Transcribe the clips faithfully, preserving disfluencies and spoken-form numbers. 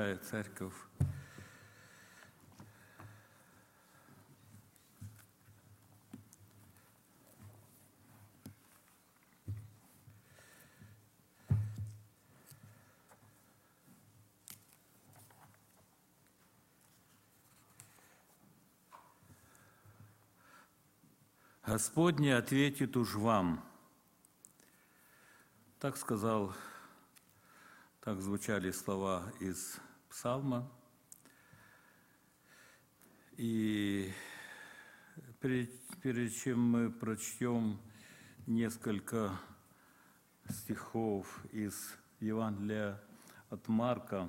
Святая Церковь. Господне ответит уж вам. Так сказал, так звучали слова из Псалма. И перед, перед чем мы прочтем несколько стихов из Евангелия от Марка,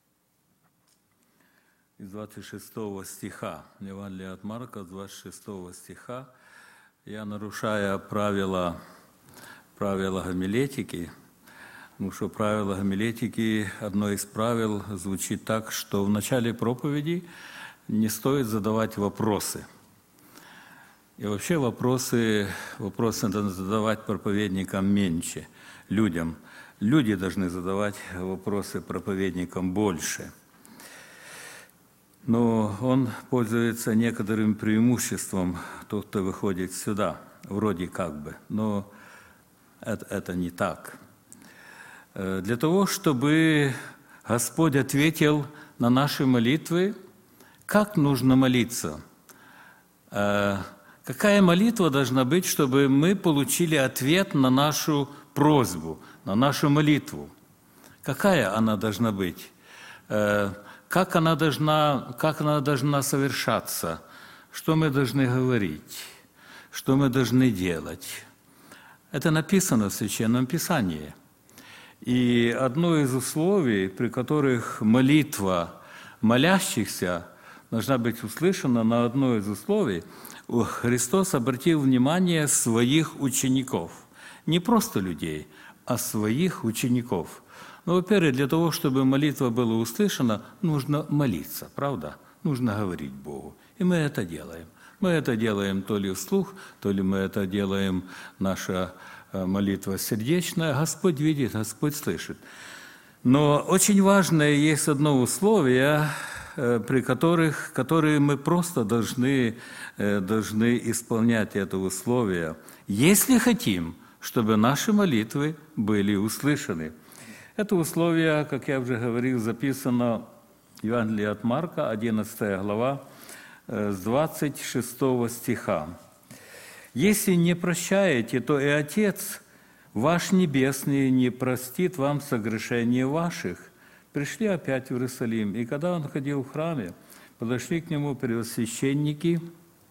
из двадцать шестого стиха, Евангелие от Марка, двадцать шестого стиха, я, нарушая правила, правила гомилетики, потому что правило гомилетики, одно из правил звучит так, что в начале проповеди не стоит задавать вопросы. И вообще вопросы, вопросы надо задавать проповедникам меньше, людям. Люди должны задавать вопросы проповедникам больше. Но он пользуется некоторым преимуществом, тот, кто выходит сюда, вроде как бы, но это, это не так. Для того, чтобы Господь ответил на наши молитвы, как нужно молиться? Какая молитва должна быть, чтобы мы получили ответ на нашу просьбу, на нашу молитву? Какая она должна быть? Как она должна, как она должна совершаться? Что мы должны говорить? Что мы должны делать? Это написано в Священном Писании. И одно из условий, при которых молитва молящихся должна быть услышана, на одно из условий, Христос обратил внимание своих учеников. Не просто людей, а своих учеников. Ну, во-первых, для того, чтобы молитва была услышана, нужно молиться, правда? Нужно говорить Богу. И мы это делаем. Мы это делаем то ли вслух, то ли мы это делаем, наша молитва сердечная. Господь видит, Господь слышит. Но очень важное есть одно условие, при которых, которые мы просто должны, должны исполнять это условие, если хотим, чтобы наши молитвы были услышаны. Это условие, как я уже говорил, записано в Евангелии от Марка, одиннадцатая глава, с двадцать шестого стиха. «Если не прощаете, то и Отец ваш Небесный не простит вам согрешения ваших». Пришли опять в Иерусалим, и когда он ходил в храме, подошли к нему первосвященники,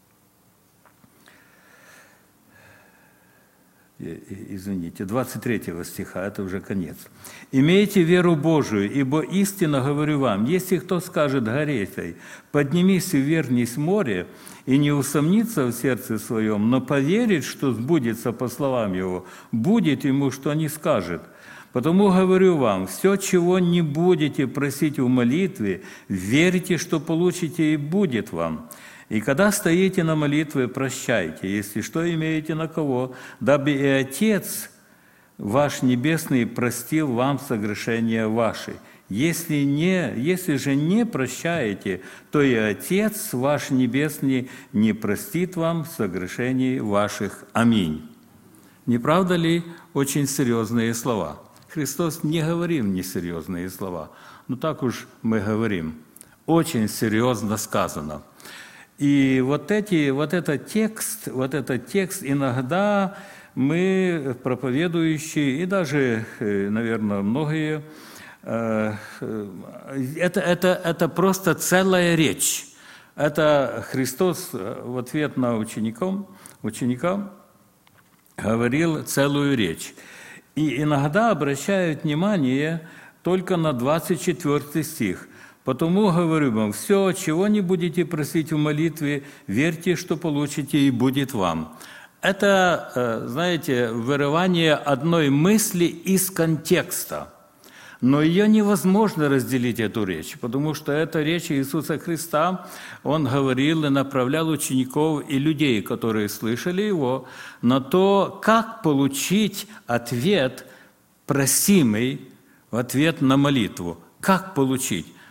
извините, двадцать третьего стиха, это уже конец. «Имейте веру Божию, ибо истинно говорю вам, если кто скажет горе сей, поднимись и вернись в море, и не усомнится в сердце своем, но поверит, что сбудется по словам его, будет ему, что не скажет. Потому говорю вам, все, чего не будете просить в молитве, верьте, что получите, и будет вам. И когда стоите на молитве, прощайте, если что имеете на кого, дабы и Отец ваш Небесный простил вам согрешения ваши. Если, не, если же не прощаете, то и Отец ваш Небесный не простит вам согрешений ваших. Аминь». Не правда ли очень серьезные слова? Христос не говорил несерьезные слова, но так уж мы говорим. Очень серьезно сказано. И вот, эти, вот этот текст, вот этот текст иногда мы, проповедующие, и даже, наверное, многие, это, это, это просто целая речь. Это Христос в ответ на ученикам, ученикам говорил целую речь. И иногда обращают внимание только на двадцать четвёртый стих. «Потому говорю вам, все, чего не будете просить в молитве, верьте, что получите, и будет вам». Это, знаете, вырывание одной мысли из контекста. Но ее невозможно разделить, эту речь, потому что это речь Иисуса Христа. Он говорил и направлял учеников и людей, которые слышали Его, на то, как получить ответ, просимый в ответ на молитву. Как получить?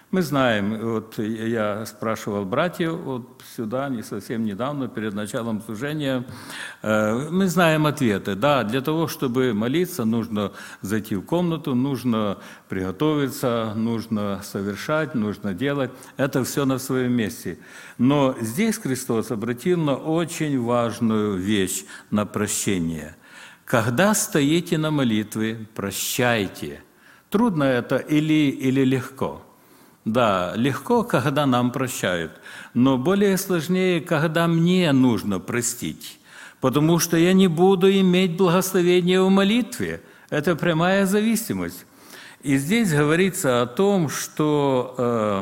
Мы знаем, вот я спрашивал братьев вот сюда не совсем недавно, перед началом служения, мы знаем ответы. Да, для того, чтобы молиться, нужно зайти в комнату, нужно приготовиться, нужно совершать, нужно делать. Это все на своем месте. Но здесь Христос обратил на очень важную вещь, на прощение. Когда стоите на молитве, прощайте. Трудно это или, или легко? Да, легко, когда нам прощают, но более сложнее, когда мне нужно простить, потому что я не буду иметь благословения в молитве. Это прямая зависимость. И здесь говорится о том, что э,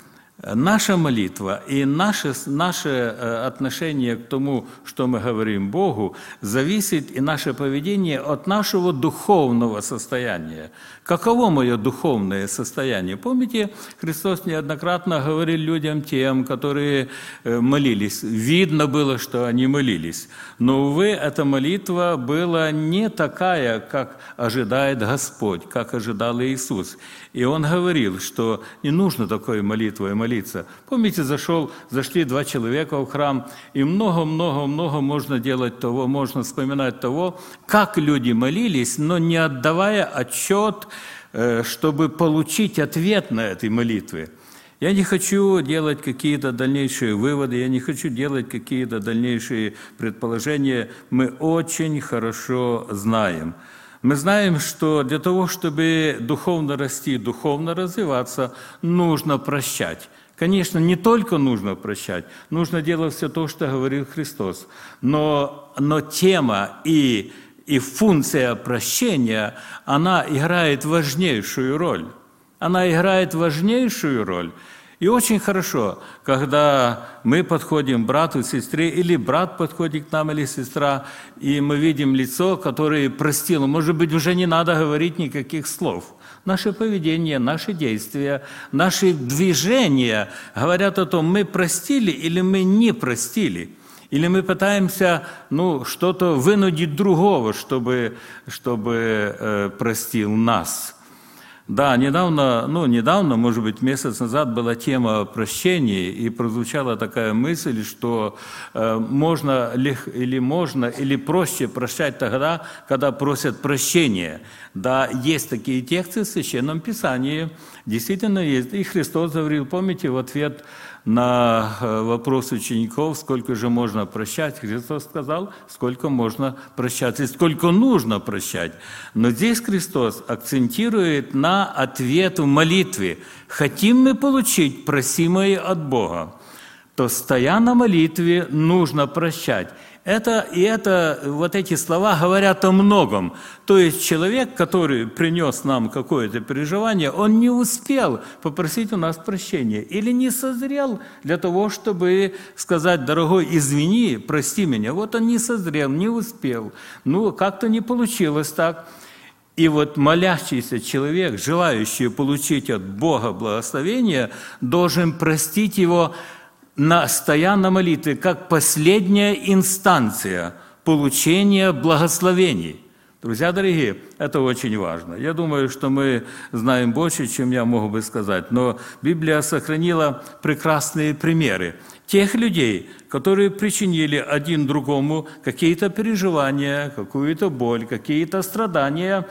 наша молитва и наше, наше отношение к тому, что мы говорим Богу, зависит и наше поведение от нашего духовного состояния. Каково мое духовное состояние? Помните, Христос неоднократно говорил людям тем, которые молились. Видно было, что они молились. Но, увы, эта молитва была не такая, как ожидает Господь, как ожидал Иисус. И Он говорил, что не нужно такой молитвой молиться. Помните, зашел, зашли два человека в храм, и много-много-много можно делать того, можно вспоминать того, как люди молились, но не отдавая отчет, чтобы получить ответ на этой молитве. Я не хочу делать какие-то дальнейшие выводы, я не хочу делать какие-то дальнейшие предположения. Мы очень хорошо знаем. Мы знаем, что для того, чтобы духовно расти, духовно развиваться, нужно прощать. Конечно, не только нужно прощать, нужно делать все то, что говорил Христос. Но, но тема и, и функция прощения, она играет важнейшую роль. Она играет важнейшую роль. И очень хорошо, когда мы подходим к брату, сестре, или брат подходит к нам, или сестра, и мы видим лицо, которое простило. Может быть, уже не надо говорить никаких слов. Наше поведение, наши действия, наши движения говорят о том, мы простили или мы не простили. Или мы пытаемся ну, что-то вынудить другого, чтобы, чтобы э, простил нас. Да, недавно, ну, недавно, может быть, месяц назад была тема прощения, и прозвучала такая мысль, что э, можно или можно, или проще прощать тогда, когда просят прощения. Да, есть такие тексты в Священном Писании, действительно есть. И Христос говорил, помните, в ответ на вопрос учеников, сколько же можно прощать, Христос сказал, сколько можно прощать и сколько нужно прощать. Но здесь Христос акцентирует на ответ в молитве. Хотим мы получить просимое от Бога, то, стоя на молитве, нужно прощать. Это, и это, вот эти слова говорят о многом. То есть человек, который принес нам какое-то переживание, он не успел попросить у нас прощения или не созрел для того, чтобы сказать, дорогой, извини, прости меня. Вот он не созрел, не успел. Ну, как-то не получилось так. И вот молящийся человек, желающий получить от Бога благословение, должен простить его, стоя на молитве, как последняя инстанция получения благословений. Друзья дорогие, это очень важно. Я думаю, что мы знаем больше, чем я мог бы сказать, но Библия сохранила прекрасные примеры тех людей, которые причинили один другому какие-то переживания, какую-то боль, какие-то страдания,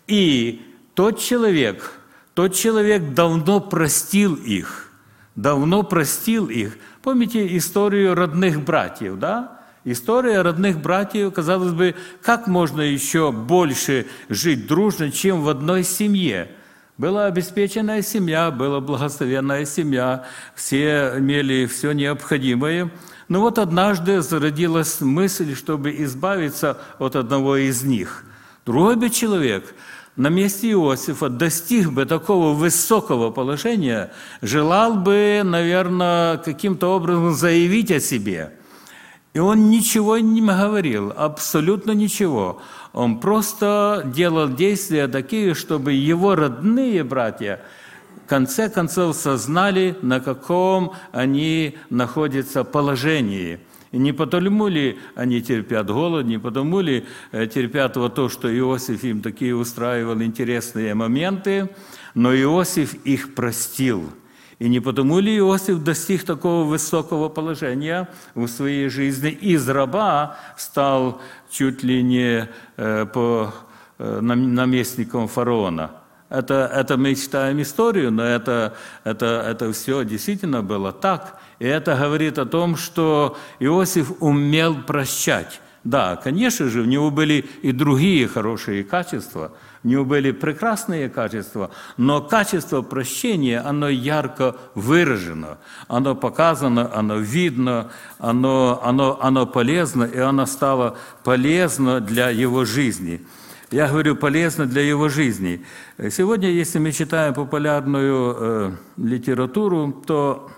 и тот человек, тот человек давно простил их, давно простил их. Помните историю родных братьев, да? История родных братьев, казалось бы, как можно еще больше жить дружно, чем в одной семье? Была обеспеченная семья, была благословенная семья, все имели все необходимое. Но вот однажды зародилась мысль, чтобы избавиться от одного из них. Другой бы человек на месте Иосифа достиг бы такого высокого положения, желал бы, наверное, каким-то образом заявить о себе. И он ничего не говорил, абсолютно ничего. Он просто делал действия такие, чтобы его родные братья в конце концов сознали, на каком они находятся положении. И не потому ли они терпят голод, не потому ли терпят вот то, что Иосиф им такие устраивал интересные моменты, но Иосиф их простил. И не потому ли Иосиф достиг такого высокого положения в своей жизни, из раба стал чуть ли не по наместником фараона? Это, это мы читаем историю, но это, это, это все действительно было так. И это говорит о том, что Иосиф умел прощать. Да, конечно же, у него были и другие хорошие качества, у него были прекрасные качества, но качество прощения, оно ярко выражено, оно показано, оно видно, оно, оно, оно полезно, и оно стало полезно для его жизни. Я говорю, полезно для его жизни. Сегодня, если мы читаем популярную э, литературу, то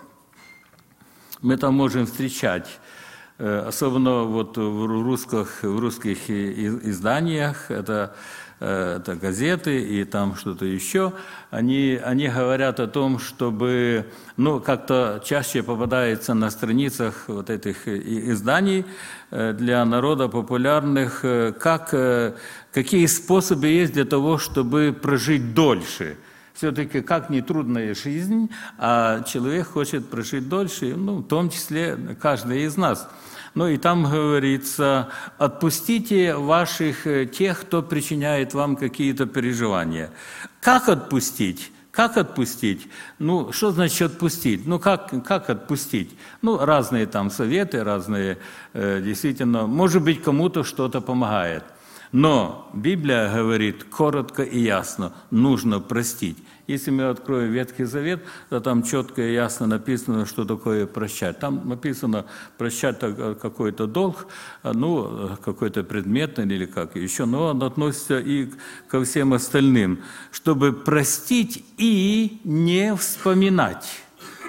мы там можем встречать, э, особенно вот в русских, в русских изданиях, это, э, это газеты и там что-то еще, они, они говорят о том, чтобы, ну, как-то чаще попадается на страницах вот этих изданий э, для народа популярных, э, как... Э, Какие способы есть для того, чтобы прожить дольше? Все-таки как не трудная жизнь, а человек хочет прожить дольше, ну, в том числе каждый из нас. Ну и там говорится, отпустите ваших, тех, кто причиняет вам какие-то переживания. Как отпустить? Как отпустить? Ну, что значит отпустить? Ну, как, как отпустить? Ну, разные там советы, разные, э, действительно, может быть, кому-то что-то помогает. Но Библия говорит коротко и ясно, нужно простить. Если мы откроем Ветхий Завет, то там четко и ясно написано, что такое прощать. Там написано прощать какой-то долг, ну, какой-то предметный или как еще, но он относится и ко всем остальным, чтобы простить и не вспоминать.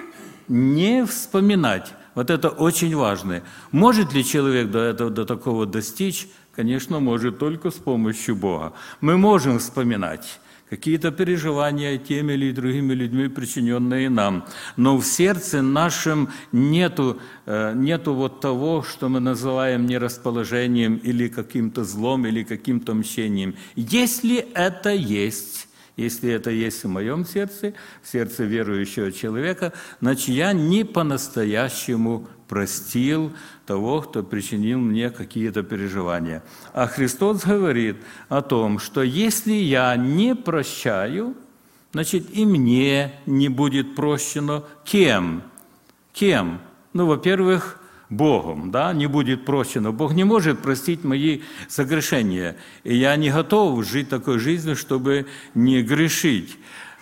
Не вспоминать. Вот это очень важно. Может ли человек до этого, до такого достичь? Конечно, может только с помощью Бога. Мы можем вспоминать какие-то переживания теми или другими людьми, причиненные нам, но в сердце нашем нету, нету вот того, что мы называем нерасположением или каким-то злом, или каким-то мщением. Если это есть, если это есть в моем сердце, в сердце верующего человека, значит, я не по-настоящему простил того, кто причинил мне какие-то переживания. А Христос говорит о том, что если я не прощаю, значит, и мне не будет прощено. Кем? Кем? Ну, во-первых, Богом, да, не будет прощено. Бог не может простить мои согрешения. И я не готов жить такой жизнью, чтобы не грешить.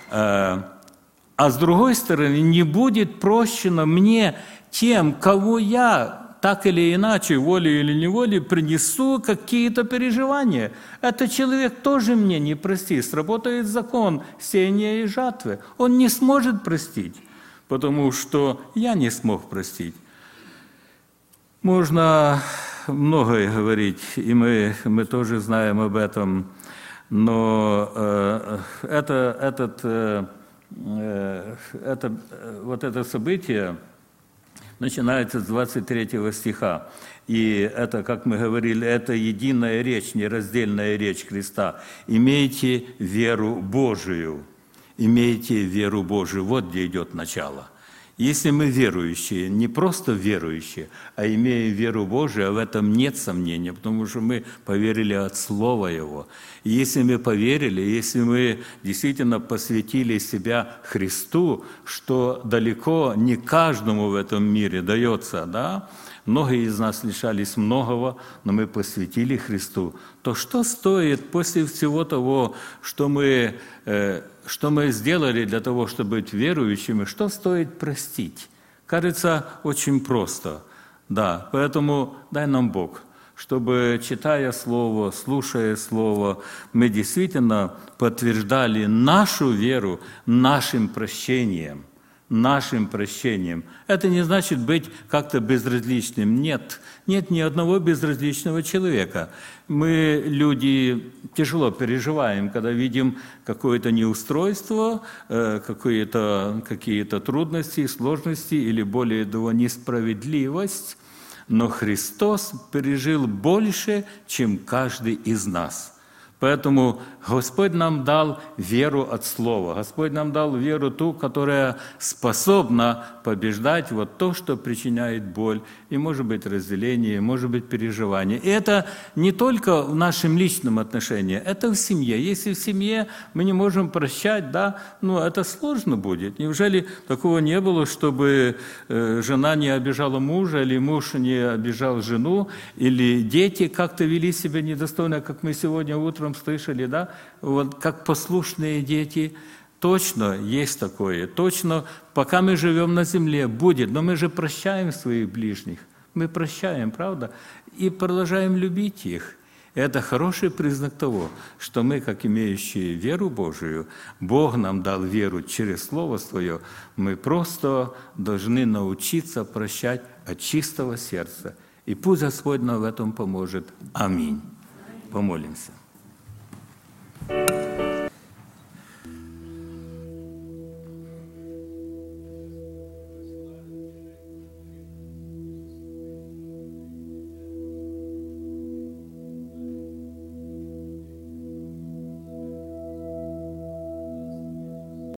А с другой стороны, не будет прощено мне тем, кого я так или иначе, волей или неволей, принесу какие-то переживания. Этот человек тоже мне не простит. Сработает закон сеяния и жатвы. Он не сможет простить, потому что я не смог простить. Можно многое говорить, и мы, мы тоже знаем об этом, но э, это, этот, э, это, вот это событие начинается с двадцать третьего стиха. И это, как мы говорили, это единая речь, нераздельная речь Христа. «Имейте веру Божию». «Имейте веру Божию». Вот где идет начало. Если мы верующие, не просто верующие, а имея веру Божию, в этом нет сомнения, потому что мы поверили от Слова Его. И если мы поверили, если мы действительно посвятили себя Христу, что далеко не каждому в этом мире дается, да, многие из нас лишались многого, но мы посвятили Христу, то что стоит после всего того, что мы, э, что мы сделали для того, чтобы быть верующими, что стоит простить? Кажется, очень просто. Да, поэтому дай нам Бог, чтобы, читая Слово, слушая Слово, мы действительно подтверждали нашу веру нашим прощением. Нашим прощением. Это не значит быть как-то безразличным. Нет, нет ни одного безразличного человека. Мы, люди, тяжело переживаем, когда видим какое-то неустройство, какие-то, какие-то трудности, сложности или, более того, несправедливость. Но Христос пережил больше, чем каждый из нас. Поэтому Господь нам дал веру от Слова. Господь нам дал веру ту, которая способна побеждать вот то, что причиняет боль, и может быть разделение, может быть переживание. И это не только в нашем личном отношении, это в семье. Если в семье мы не можем прощать, да, ну это сложно будет. Неужели такого не было, чтобы э, жена не обижала мужа, или муж не обижал жену, или дети как-то вели себя недостойно, как мы сегодня утром слышали, да, вот как послушные дети? Точно есть такое, точно, пока мы живем на земле, будет, но мы же прощаем своих ближних, мы прощаем, правда, и продолжаем любить их. Это хороший признак того, что мы, как имеющие веру Божию, Бог нам дал веру через Слово Свое, мы просто должны научиться прощать от чистого сердца. И пусть Господь нам в этом поможет. Аминь. Помолимся.